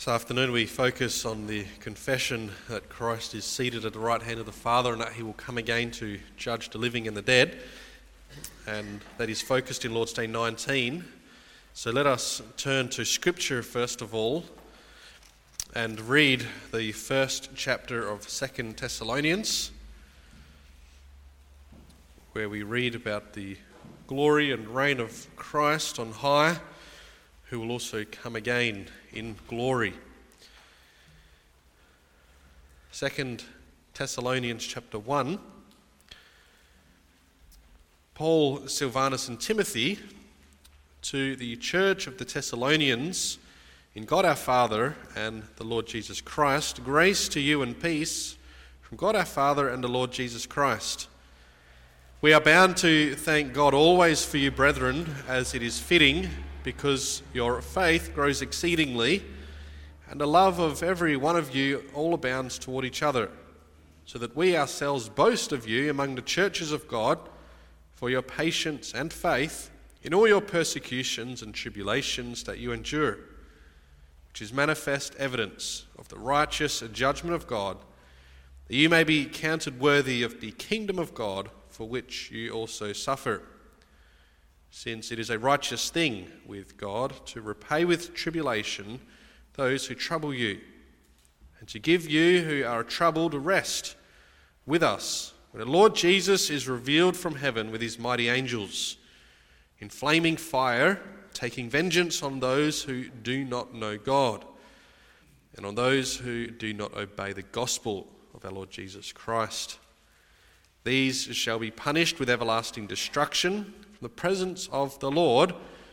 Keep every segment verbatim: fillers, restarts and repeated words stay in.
This afternoon we focus on the confession that Christ is seated at the right hand of the Father and that he will come again to judge the living and the dead, and that is focused in Lord's Day nineteen. So let us turn to Scripture first of all and read the first chapter of Second Thessalonians, where we read about the glory and reign of Christ on high, who will also come again in glory. Second Thessalonians chapter one. Paul, Silvanus and Timothy, to the church of the Thessalonians, in God our Father and the Lord Jesus Christ, grace to you and peace from God our Father and the Lord Jesus Christ. We are bound to thank God always for you, brethren, as it is fitting, because your faith grows exceedingly, and the love of every one of you all abounds toward each other, so that we ourselves boast of you among the churches of God for your patience and faith in all your persecutions and tribulations that you endure, which is manifest evidence of the righteous judgment of God, that you may be counted worthy of the kingdom of God, for which you also suffer. Since it is a righteous thing with God to repay with tribulation those who trouble you, and to give you who are troubled rest with us, when the Lord Jesus is revealed from heaven with his mighty angels, in flaming fire, taking vengeance on those who do not know God, and on those who do not obey the gospel of our Lord Jesus Christ. These shall be punished with everlasting destruction from the presence of the Lord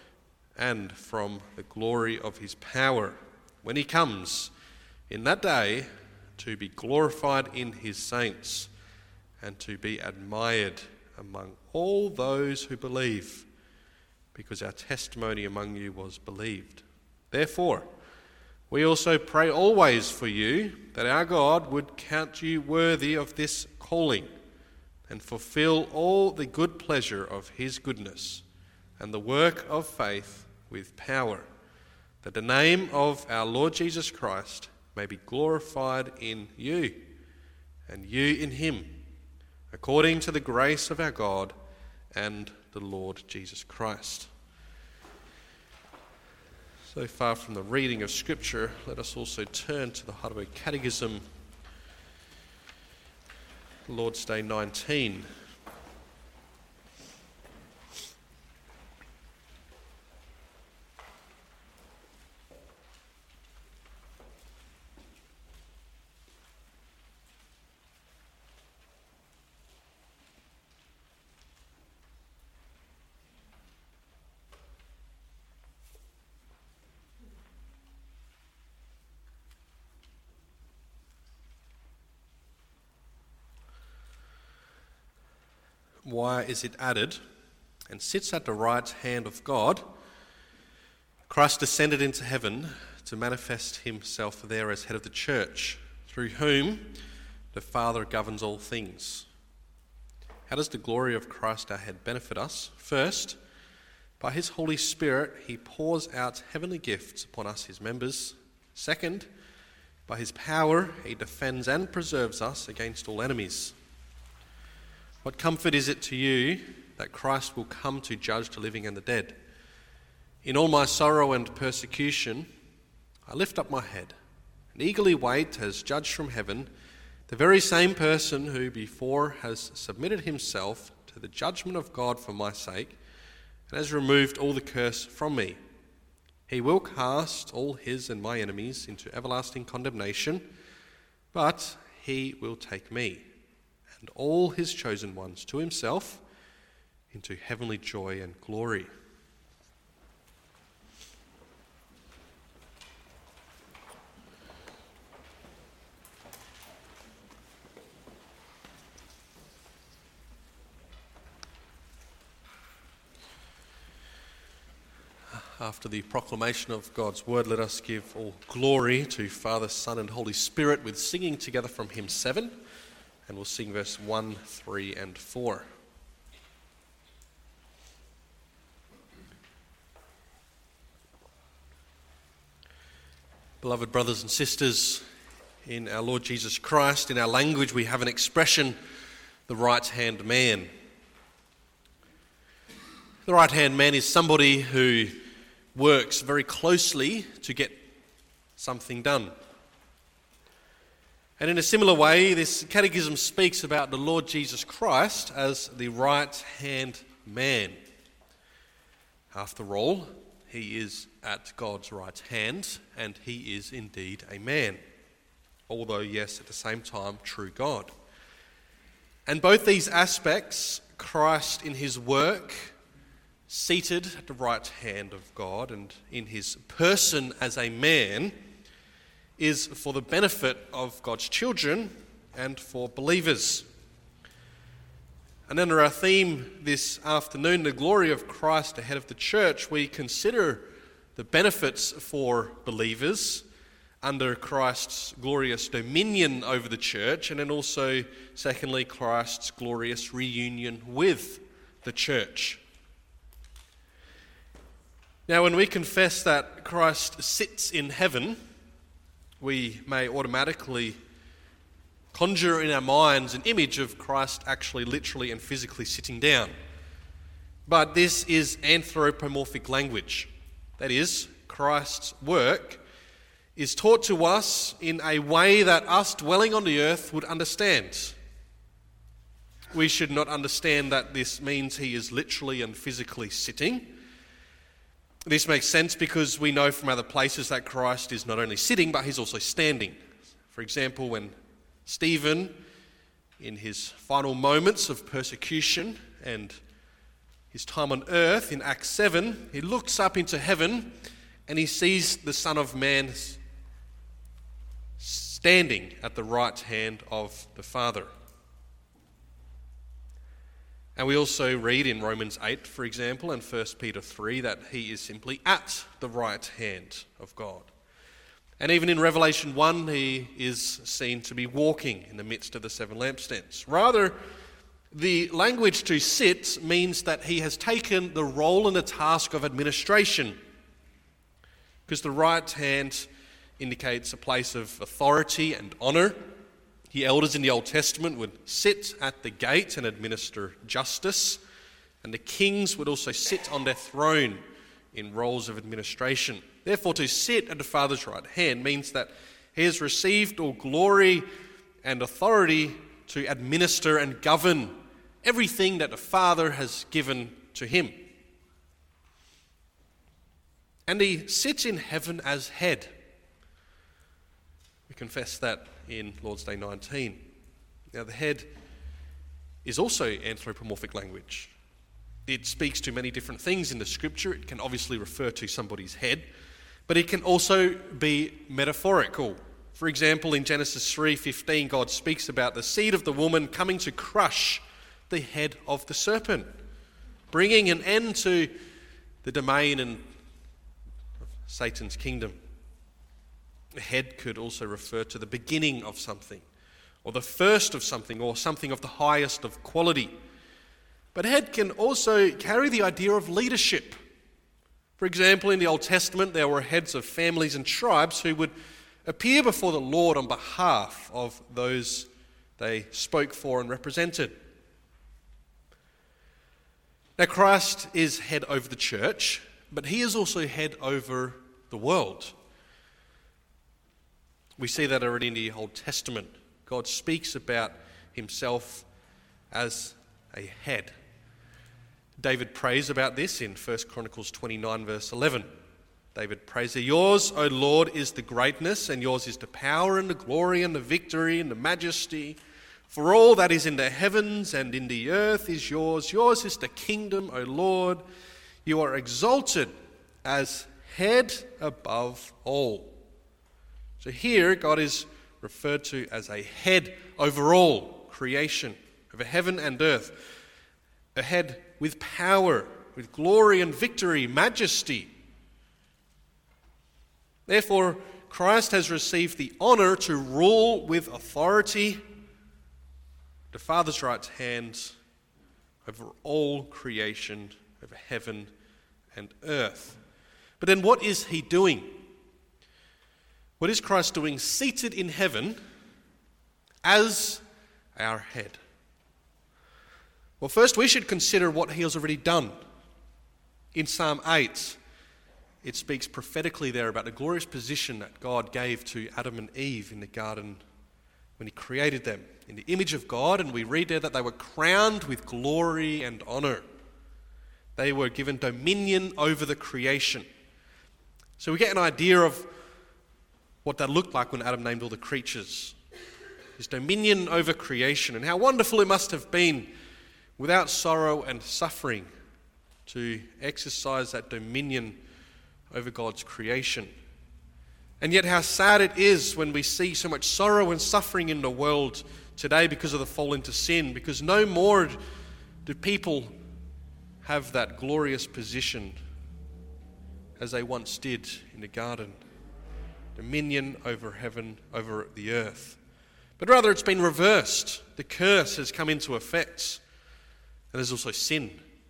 and from the glory of his power, when he comes in that day to be glorified in his saints and to be admired among all those who believe, because our testimony among you was believed. Therefore, we also pray always for you, that our God would count you worthy of this calling, and fulfill all the good pleasure of his goodness, and the work of faith with power, that the name of our Lord Jesus Christ may be glorified in you, and you in him, according to the grace of our God and the Lord Jesus Christ. So far from the reading of Scripture, let us also turn to the Heidelberg Catechism, Lord's Day nineteen. Why is it added, and sits at the right hand of God? Christ descended into heaven to manifest himself there as head of the church, through whom the Father governs all things. How does the glory of Christ our head benefit us? First, by his Holy Spirit, he pours out heavenly gifts upon us, his members. Second, by his power, he defends and preserves us against all enemies. What comfort is it to you that Christ will come to judge the living and the dead? In all my sorrow and persecution, I lift up my head and eagerly wait as judge from heaven the very same person who before has submitted himself to the judgment of God for my sake and has removed all the curse from me. He will cast all his and my enemies into everlasting condemnation, but he will take me and all his chosen ones to himself into heavenly joy and glory. After the proclamation of God's word, let us give all glory to Father, Son, and Holy Spirit with singing together from hymn seven. And we'll sing verse one, three, and four. Beloved brothers and sisters, in our Lord Jesus Christ, in our language we have an expression, the right-hand man. The right-hand man is somebody who works very closely to get something done. And in a similar way, this catechism speaks about the Lord Jesus Christ as the right-hand man. After all, he is at God's right hand, and he is indeed a man, although, yes, at the same time, true God. And both these aspects, Christ in his work, seated at the right hand of God, and in his person as a man, is for the benefit of God's children and for believers. And under our theme this afternoon, the glory of Christ ahead of the church, we consider the benefits for believers under Christ's glorious dominion over the church, and then also, secondly, Christ's glorious reunion with the church. Now, when we confess that Christ sits in heaven, we may automatically conjure in our minds an image of Christ actually literally and physically sitting down. But this is anthropomorphic language. That is, Christ's work is taught to us in a way that us dwelling on the earth would understand. We should not understand that this means he is literally and physically sitting. This makes sense because we know from other places that Christ is not only sitting, but he's also standing. For example, when Stephen, in his final moments of persecution and his time on earth in Acts seven, he looks up into heaven and he sees the Son of Man standing at the right hand of the Father. And we also read in Romans eight, for example, and First Peter three, that he is simply at the right hand of God. And even in Revelation one, he is seen to be walking in the midst of the seven lampstands. Rather, the language to sit means that he has taken the role and the task of administration, because the right hand indicates a place of authority and honour. The elders in the Old Testament would sit at the gate and administer justice, and the kings would also sit on their throne in roles of administration. Therefore, to sit at the Father's right hand means that he has received all glory and authority to administer and govern everything that the Father has given to him. And he sits in heaven as head. We confess that in Lord's Day nineteen. Now, the head is also anthropomorphic language. It speaks to many different things in the scripture. It can obviously refer to somebody's head, but it can also be metaphorical. For example, in Genesis three fifteen, God speaks about the seed of the woman coming to crush the head of the serpent, bringing an end to the domain and Satan's kingdom. The head could also refer to the beginning of something, or the first of something, or something of the highest of quality. But head can also carry the idea of leadership. For example, in the Old Testament, there were heads of families and tribes who would appear before the Lord on behalf of those they spoke for and represented. Now, Christ is head over the church, but he is also head over the world. We see that already in the Old Testament. God speaks about himself as a head. David prays about this in First Chronicles twenty-nine, verse eleven. David prays, "Yours, O Lord, is the greatness, and yours is the power and the glory and the victory and the majesty. For all that is in the heavens and in the earth is yours. Yours is the kingdom, O Lord. You are exalted as head above all." So here, God is referred to as a head over all creation, over heaven and earth. A head with power, with glory and victory, majesty. Therefore, Christ has received the honor to rule with authority, the Father's right hand, over all creation, over heaven and earth. But then what is he doing? What is Christ doing seated in heaven as our head? Well, first we should consider what he has already done. In Psalm eight, it speaks prophetically there about the glorious position that God gave to Adam and Eve in the garden when he created them in the image of God, and we read there that they were crowned with glory and honor. They were given dominion over the creation. So we get an idea of what that looked like when Adam named all the creatures. His dominion over creation, and how wonderful it must have been without sorrow and suffering to exercise that dominion over God's creation. And yet how sad it is when we see so much sorrow and suffering in the world today because of the fall into sin, because no more do people have that glorious position as they once did in the garden. Dominion over heaven, over the earth. But rather it's been reversed. The curse has come into effect. And there's also sin.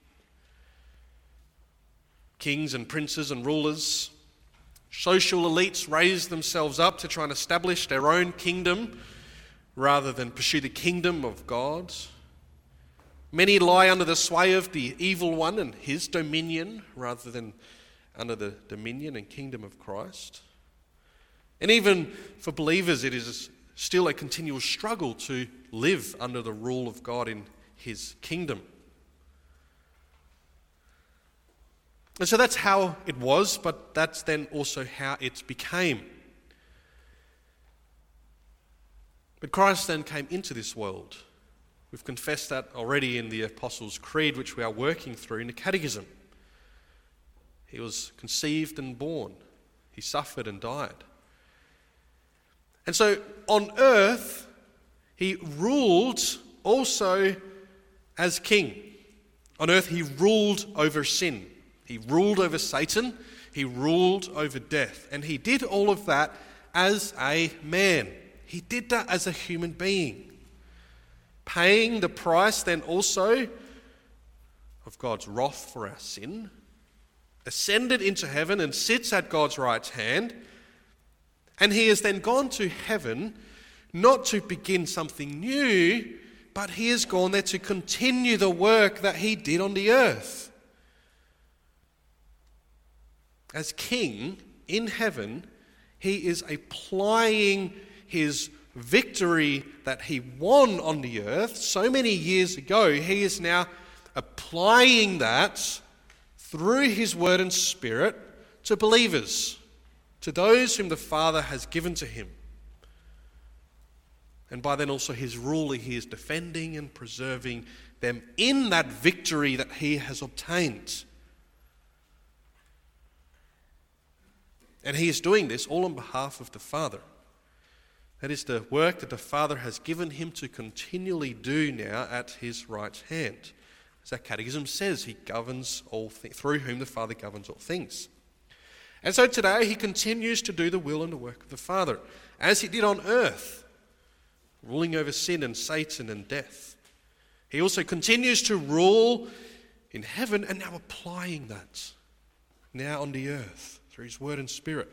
Kings and princes and rulers, social elites raise themselves up to try and establish their own kingdom rather than pursue the kingdom of God. Many lie under the sway of the evil one and his dominion rather than under the dominion and kingdom of Christ. And even for believers, it is still a continual struggle to live under the rule of God in his kingdom. And so that's how it was, but that's then also how it became. But Christ then came into this world. We've confessed that already in the Apostles' Creed, which we are working through in the Catechism. He was conceived and born. He suffered and died. And so on earth, he ruled also as king. On earth, he ruled over sin. He ruled over Satan. He ruled over death. And he did all of that as a man. He did that as a human being. Paying the price then also of God's wrath for our sin. Ascended into heaven and sits at God's right hand. And he has then gone to heaven not to begin something new, but he has gone there to continue the work that he did on the earth. As king in heaven, he is applying his victory that he won on the earth so many years ago. He is now applying that through his word and spirit to believers, to those whom the Father has given to him. And by then also his rule, he is defending and preserving them in that victory that he has obtained. And he is doing this all on behalf of the Father. That is the work that the Father has given him to continually do now at his right hand. As our Catechism says, he governs all things, through whom the Father governs all things. And so today he continues to do the will and the work of the Father, as he did on earth, ruling over sin and Satan and death. He also continues to rule in heaven and now applying that now on the earth through his word and spirit.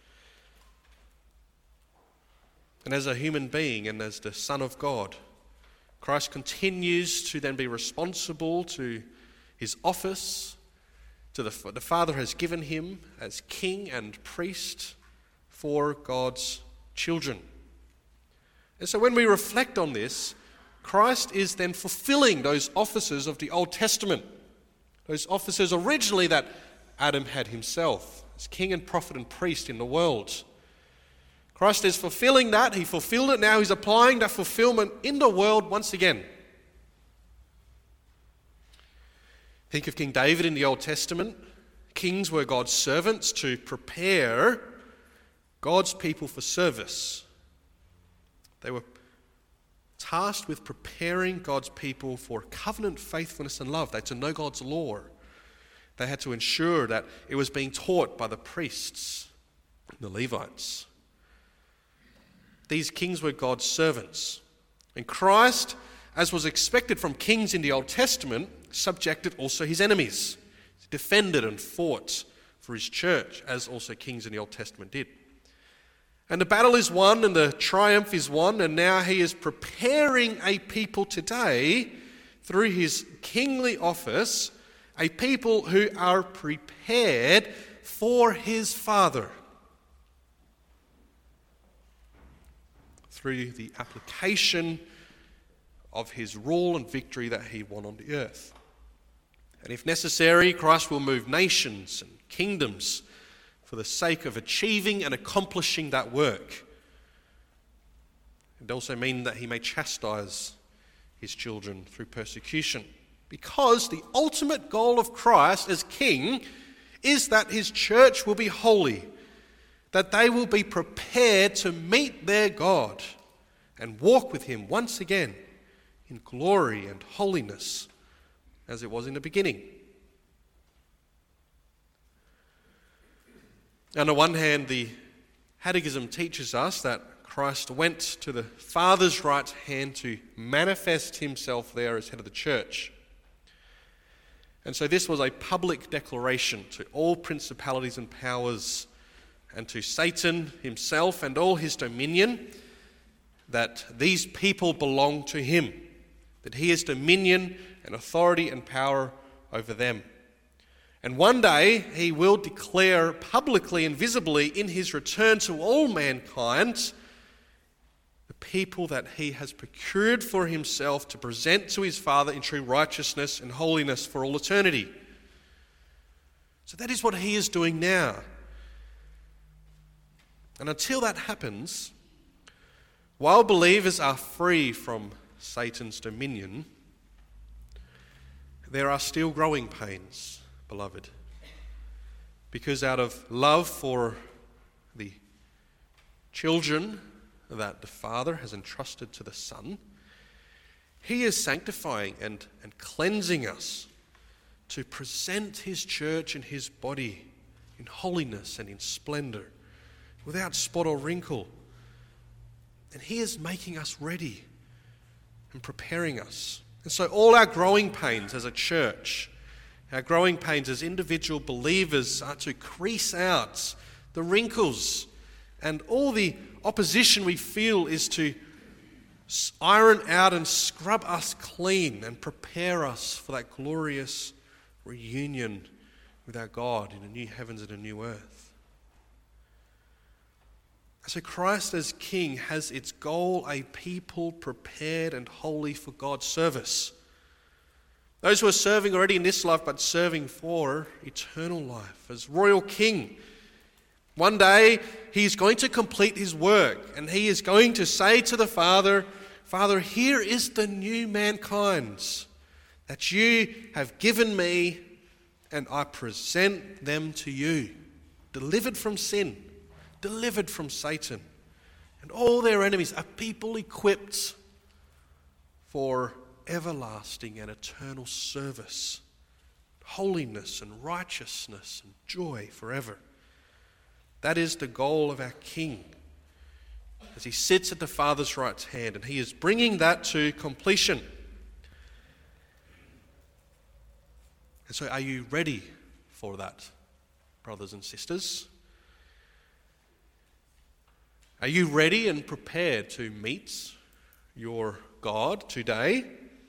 And as a human being and as the Son of God, Christ continues to then be responsible to his office, to the, the Father has given him as king and priest for God's children. And so when we reflect on this, Christ is then fulfilling those offices of the Old Testament, those offices originally that Adam had himself as king and prophet and priest in the world. Christ is fulfilling that. He fulfilled it. Now he's applying that fulfillment in the world once again. Think of King David in the Old Testament. Kings were God's servants to prepare God's people for service. They were tasked with preparing God's people for covenant faithfulness and love. They had to know God's law. They had to ensure that it was being taught by the priests, the Levites. These kings were God's servants. And Christ, as was expected from kings in the Old Testament, subjected also his enemies. He defended and fought for his church, as also kings in the Old Testament did. And the battle is won and the triumph is won, and now he is preparing a people today through his kingly office, a people who are prepared for his Father through the application of his rule and victory that he won on the earth. And if necessary, Christ will move nations and kingdoms for the sake of achieving and accomplishing that work. It also means that he may chastise his children through persecution, because the ultimate goal of Christ as king is that his church will be holy, that they will be prepared to meet their God and walk with him once again in glory and holiness as it was in the beginning. On the one hand, the Catechism teaches us that Christ went to the Father's right hand to manifest himself there as head of the church. And so this was a public declaration to all principalities and powers and to Satan himself and all his dominion that these people belong to him, that he has dominion and authority and power over them. And one day he will declare publicly and visibly in his return to all mankind the people that he has procured for himself to present to his Father in true righteousness and holiness for all eternity. So that is what he is doing now. And until that happens, while believers are free from Satan's dominion, there are still growing pains, beloved, because out of love for the children that the Father has entrusted to the Son, he is sanctifying and, and cleansing us to present his church and his body in holiness and in splendor, without spot or wrinkle. And he is making us ready and preparing us. And so all our growing pains as a church, our growing pains as individual believers, are to crease out the wrinkles, and all the opposition we feel is to iron out and scrub us clean and prepare us for that glorious reunion with our God in a new heavens and a new earth. So Christ as King has its goal, a people prepared and holy for God's service. Those who are serving already in this life, but serving for eternal life as royal King. One day he is going to complete his work, and he is going to say to the Father, Father, here is the new mankind that you have given me, and I present them to you, delivered from sin, delivered from Satan and all their enemies, are people equipped for everlasting and eternal service, holiness and righteousness and joy forever. That is the goal of our King as he sits at the Father's right hand, and he is bringing that to completion. And so are you ready for that, brothers and sisters? Are you ready and prepared to meet your God today?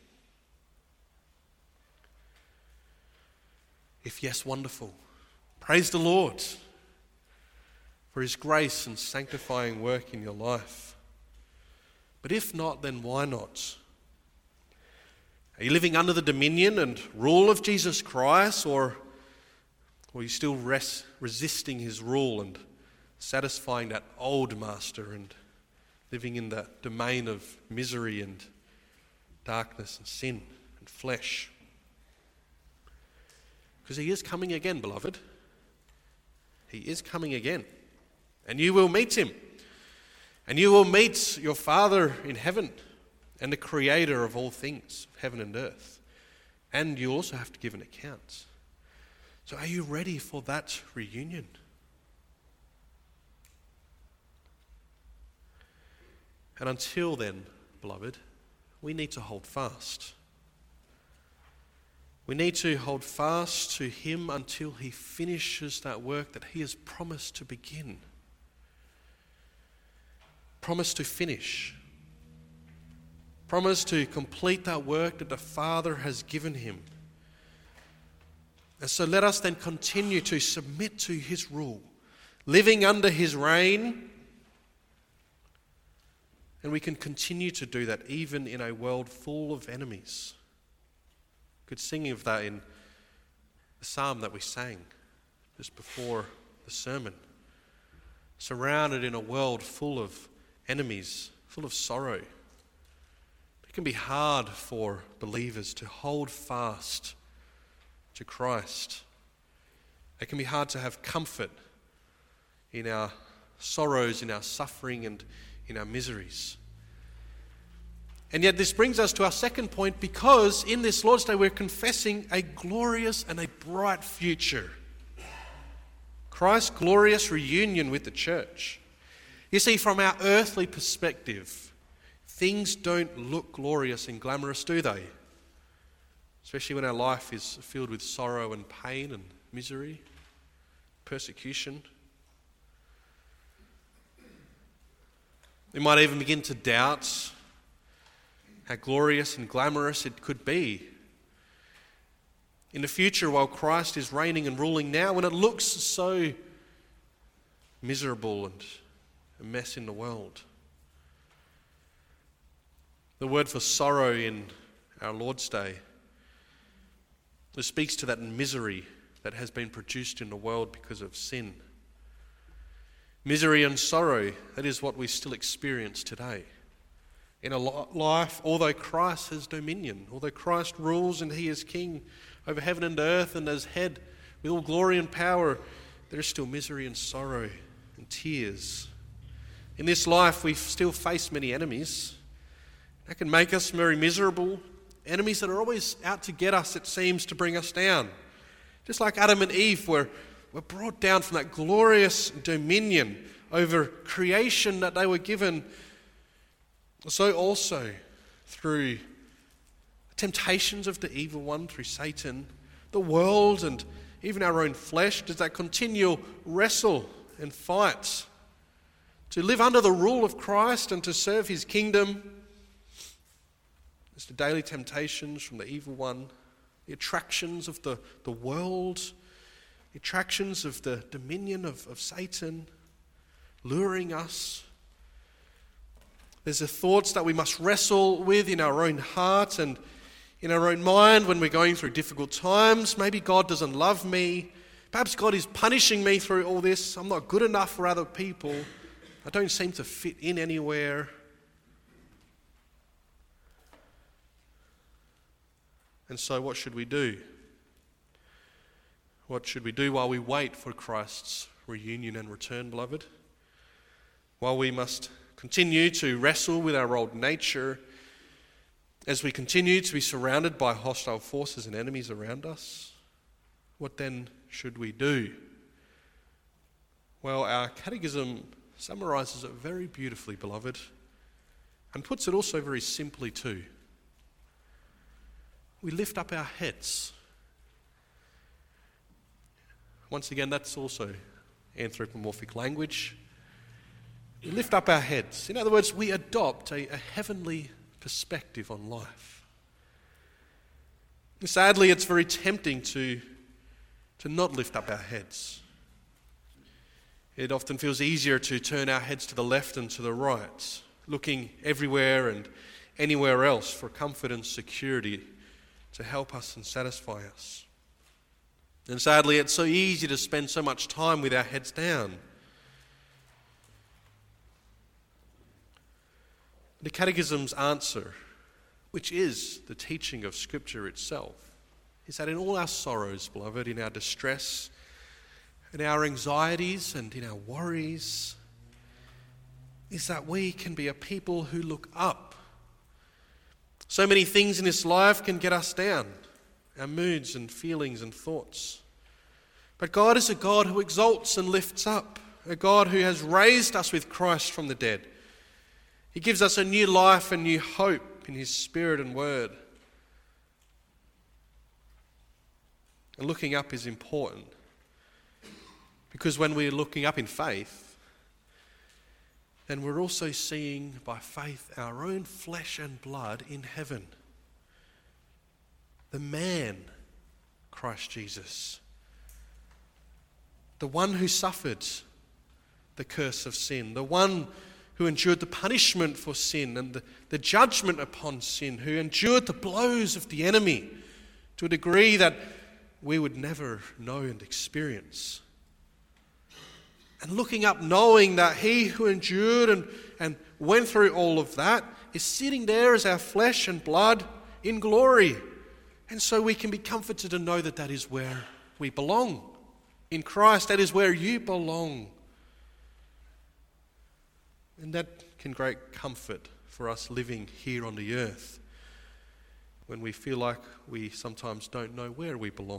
If yes, wonderful. Praise the Lord for his grace and sanctifying work in your life. But if not, then why not? Are you living under the dominion and rule of Jesus Christ, or, or are you still res- resisting his rule and satisfying that old master and living in the domain of misery and darkness and sin and flesh? Because he is coming again, beloved. He is coming again. And you will meet him. And you will meet your Father in heaven and the Creator of all things, heaven and earth. And you also have to give an account. So are you ready for that reunion? And until then, beloved, we need to hold fast. We need to hold fast to him until he finishes that work that he has promised to begin. promised to finish, promised to complete that work that the Father has given him. And so let us then continue to submit to his rule, living under his reign. And we can continue to do that even in a world full of enemies. We could sing of that in the psalm that we sang just before the sermon. Surrounded in a world full of enemies, full of sorrow. It can be hard for believers to hold fast to Christ. It can be hard to have comfort in our sorrows, in our suffering, and in our miseries. And yet this brings us to our second point, because in this Lord's Day we're confessing a glorious and a bright future. Christ's glorious reunion with the church. You see, from our earthly perspective, things don't look glorious and glamorous, do they? Especially when our life is filled with sorrow and pain and misery, persecution. We might even begin to doubt how glorious and glamorous it could be in the future while Christ is reigning and ruling now, when it looks so miserable and a mess in the world. The word for sorrow in our Lord's Day, it speaks to that misery that has been produced in the world because of sin. Misery and sorrow, that is what we still experience today. In a life, although Christ has dominion, although Christ rules and he is king over heaven and earth and as head with all glory and power, there is still misery and sorrow and tears. In this life, we still face many enemies that can make us very miserable, enemies that are always out to get us, it seems, to bring us down. Just like Adam and Eve were, were brought down from that glorious dominion over creation that they were given, so also through temptations of the evil one, through Satan, the world, and even our own flesh, does that continual wrestle and fight to live under the rule of Christ and to serve his kingdom. There's the daily temptations from the evil one, the attractions of the, the world, the attractions of the dominion of, of Satan, luring us. There's the thoughts that we must wrestle with in our own heart and in our own mind when we're going through difficult times. Maybe God doesn't love me. Perhaps God is punishing me through all this. I'm not good enough for other people. I don't seem to fit in anywhere. And so what should we do? What should we do while we wait for Christ's reunion and return, beloved? While we must continue to wrestle with our old nature, as we continue to be surrounded by hostile forces and enemies around us, what then should we do? Well, our catechism summarizes it very beautifully, beloved, and puts it also very simply too. We lift up our heads. Once again, that's also anthropomorphic language. We lift up our heads. In other words, we adopt a, a heavenly perspective on life. Sadly, it's very tempting to, to not lift up our heads. It often feels easier to turn our heads to the left and to the right, looking everywhere and anywhere else for comfort and security to help us and satisfy us. And sadly, it's so easy to spend so much time with our heads down. The Catechism's answer, which is the teaching of Scripture itself, is that in all our sorrows, beloved, in our distress, in our anxieties and in our worries, is that we can be a people who look up. So many things in this life can get us down, our moods and feelings and thoughts. But God is a God who exalts and lifts up, a God who has raised us with Christ from the dead. He gives us a new life and new hope in his Spirit and Word. And looking up is important, because when we're looking up in faith, then we're also seeing by faith our own flesh and blood in heaven. The man, Christ Jesus. The one who suffered the curse of sin. The one who endured the punishment for sin and the, the judgment upon sin. Who endured the blows of the enemy to a degree that we would never know and experience. And looking up, knowing that he who endured and, and went through all of that is sitting there as our flesh and blood in glory. And so we can be comforted to know that that is where we belong. In Christ, that is where you belong. And that can great comfort for us living here on the earth when we feel like we sometimes don't know where we belong.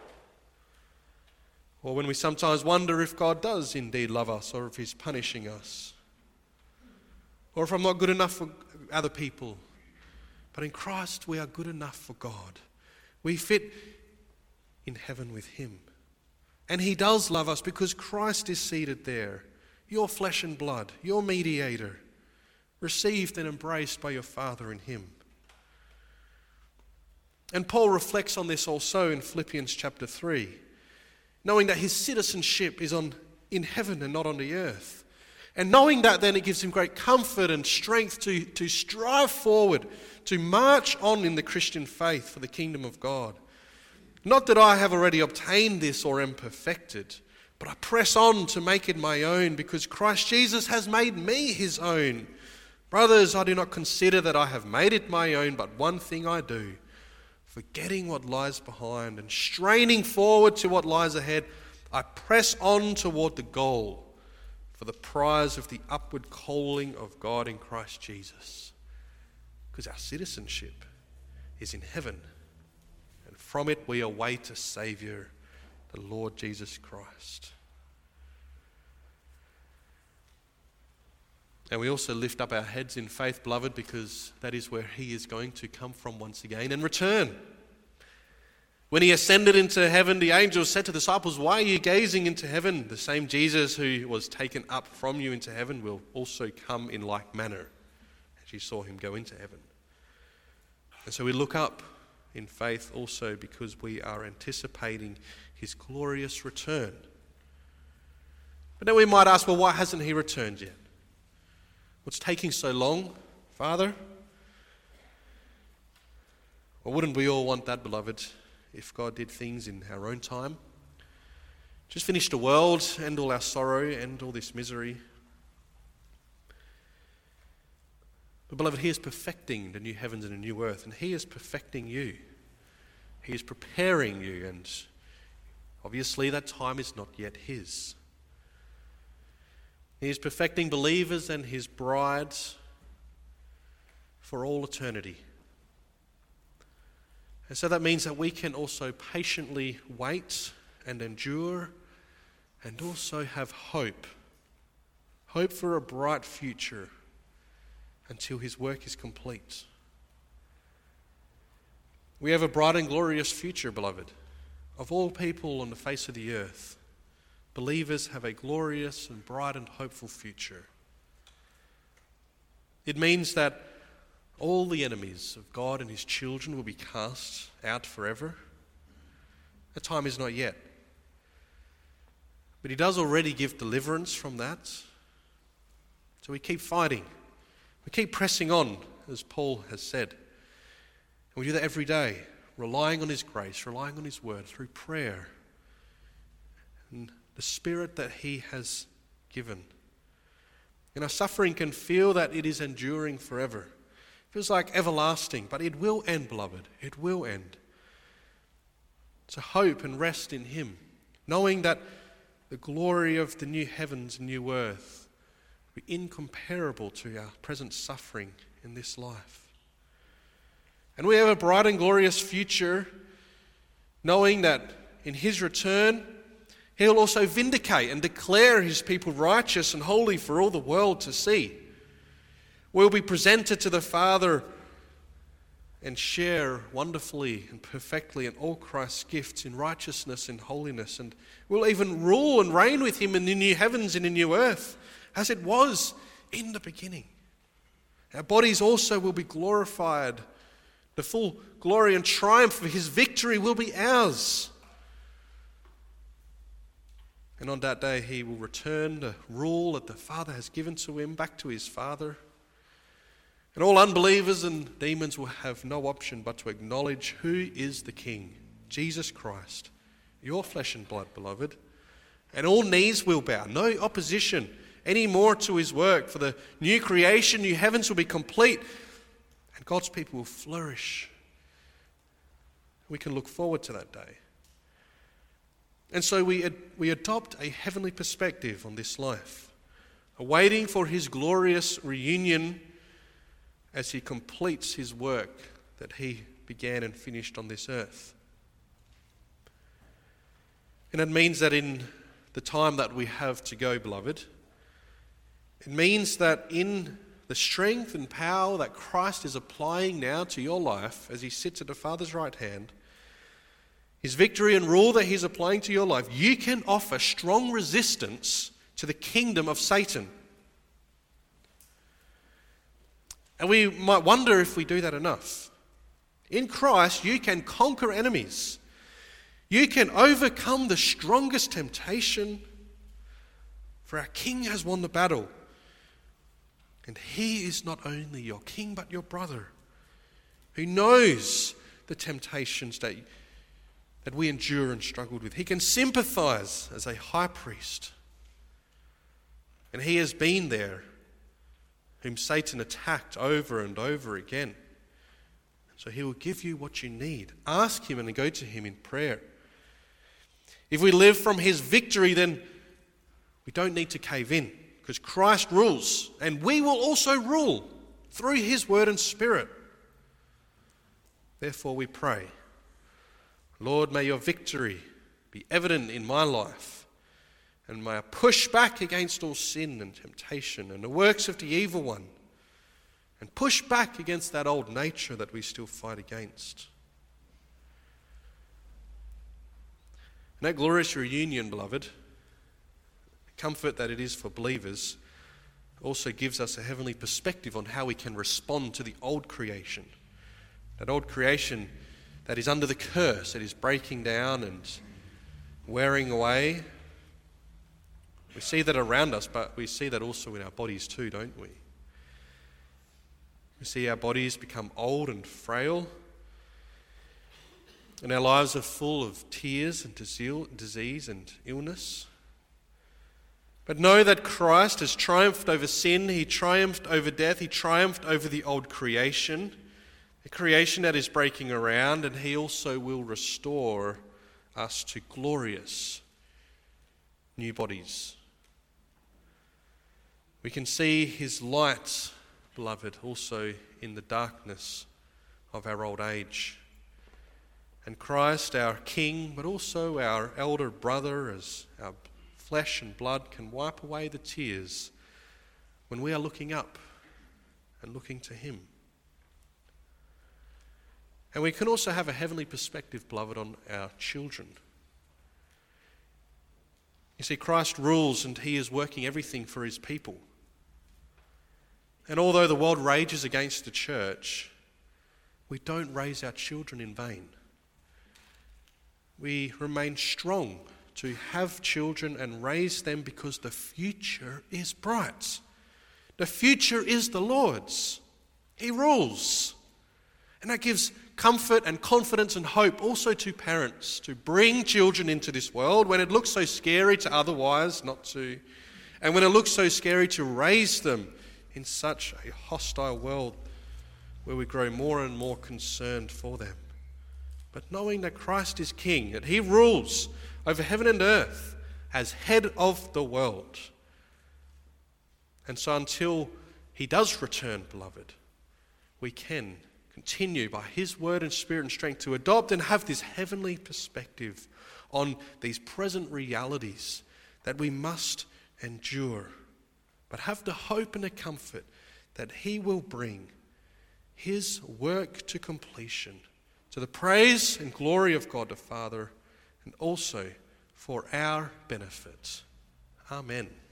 Or when we sometimes wonder if God does indeed love us or if he's punishing us. Or if I'm not good enough for other people. But in Christ we are good enough for God. We fit in heaven with him. And he does love us because Christ is seated there. Your flesh and blood, your mediator, received and embraced by your Father in him. And Paul reflects on this also in Philippians chapter three. Knowing that his citizenship is on in heaven and not on the earth. And knowing that, then it gives him great comfort and strength to, to strive forward, to march on in the Christian faith for the kingdom of God. Not that I have already obtained this or am perfected, but I press on to make it my own because Christ Jesus has made me his own. Brothers, I do not consider that I have made it my own, but one thing I do, forgetting what lies behind and straining forward to what lies ahead, I press on toward the goal for the prize of the upward calling of God in Christ Jesus. Because our citizenship is in heaven, and from it we await a Saviour, the Lord Jesus Christ. And we also lift up our heads in faith, beloved, because that is where he is going to come from once again and return. When he ascended into heaven, the angels said to the disciples, "Why are you gazing into heaven? The same Jesus who was taken up from you into heaven will also come in like manner," as you saw him go into heaven. And so we look up in faith also because we are anticipating his glorious return. But then we might ask, well, why hasn't he returned yet? What's taking so long, Father? Well, wouldn't we all want that, beloved, if God did things in our own time? Just finish the world, end all our sorrow, end all this misery. But beloved, he is perfecting the new heavens and the new earth, and he is perfecting you. He is preparing you, and obviously that time is not yet his. He is perfecting believers and his bride for all eternity. And so that means that we can also patiently wait and endure and also have hope. Hope for a bright future until his work is complete. We have a bright and glorious future, beloved. Of all people on the face of the earth, believers have a glorious and bright and hopeful future. It means that all the enemies of God and his children will be cast out forever. That time is not yet. But he does already give deliverance from that. So we keep fighting. We keep pressing on, as Paul has said. And we do that every day, relying on his grace, relying on his word through prayer and the Spirit that he has given. And our suffering can feel that it is enduring forever. It feels like everlasting, but it will end, beloved. It will end. So hope and rest in him, knowing that the glory of the new heavens and new earth will be incomparable to our present suffering in this life. And we have a bright and glorious future, knowing that in his return, he'll also vindicate and declare his people righteous and holy for all the world to see. We'll be presented to the Father and share wonderfully and perfectly in all Christ's gifts in righteousness and holiness. And we'll even rule and reign with him in the new heavens and the new earth, as it was in the beginning. Our bodies also will be glorified. The full glory and triumph of his victory will be ours. And on that day he will return the rule that the Father has given to him back to his Father. And all unbelievers and demons will have no option but to acknowledge who is the King, Jesus Christ, your flesh and blood, beloved. And all knees will bow, no opposition anymore to his work. For the new creation, new heavens will be complete, and God's people will flourish. We can look forward to that day. And so we, ad- we adopt a heavenly perspective on this life, awaiting for his glorious reunion as he completes his work that he began and finished on this earth. And it means that in the time that we have to go, beloved, it means that in the strength and power that Christ is applying now to your life as he sits at the Father's right hand, his victory and rule that he's applying to your life, you can offer strong resistance to the kingdom of Satan. And we might wonder if we do that enough. In Christ, you can conquer enemies. You can overcome the strongest temptation, for our King has won the battle. And he is not only your King, but your brother, who knows the temptations that that we endure and struggled with. He can sympathize as a high priest. And he has been there, whom Satan attacked over and over again. So he will give you what you need. Ask him and go to him in prayer. If we live from his victory, then we don't need to cave in, because Christ rules, and we will also rule through his word and spirit. Therefore we pray, Lord, may your victory be evident in my life, and may I push back against all sin and temptation and the works of the evil one, and push back against that old nature that we still fight against. And that glorious reunion, beloved, the comfort that it is for believers, also gives us a heavenly perspective on how we can respond to the old creation. That old creation that is under the curse, that is breaking down and wearing away. We see that around us, but we see that also in our bodies too, don't we? We see our bodies become old and frail, and our lives are full of tears and disease and illness. But know that Christ has triumphed over sin, he triumphed over death, he triumphed over the old creation, a creation that is breaking around, and he also will restore us to glorious new bodies. We can see his light, beloved, also in the darkness of our old age. And Christ, our King, but also our elder brother, as our flesh and blood, can wipe away the tears when we are looking up and looking to him. And we can also have a heavenly perspective, beloved, on our children. You see, Christ rules and he is working everything for his people. And although the world rages against the church, we don't raise our children in vain. We remain strong to have children and raise them because the future is bright. The future is the Lord's. He rules. And that gives comfort and confidence and hope also to parents to bring children into this world when it looks so scary to otherwise not to, and when it looks so scary to raise them in such a hostile world where we grow more and more concerned for them. But knowing that Christ is King, that he rules over heaven and earth as head of the world. And so until he does return, beloved, we can continue by his word and spirit and strength to adopt and have this heavenly perspective on these present realities that we must endure, but have the hope and the comfort that he will bring his work to completion, to the praise and glory of God the Father, and also for our benefit. Amen.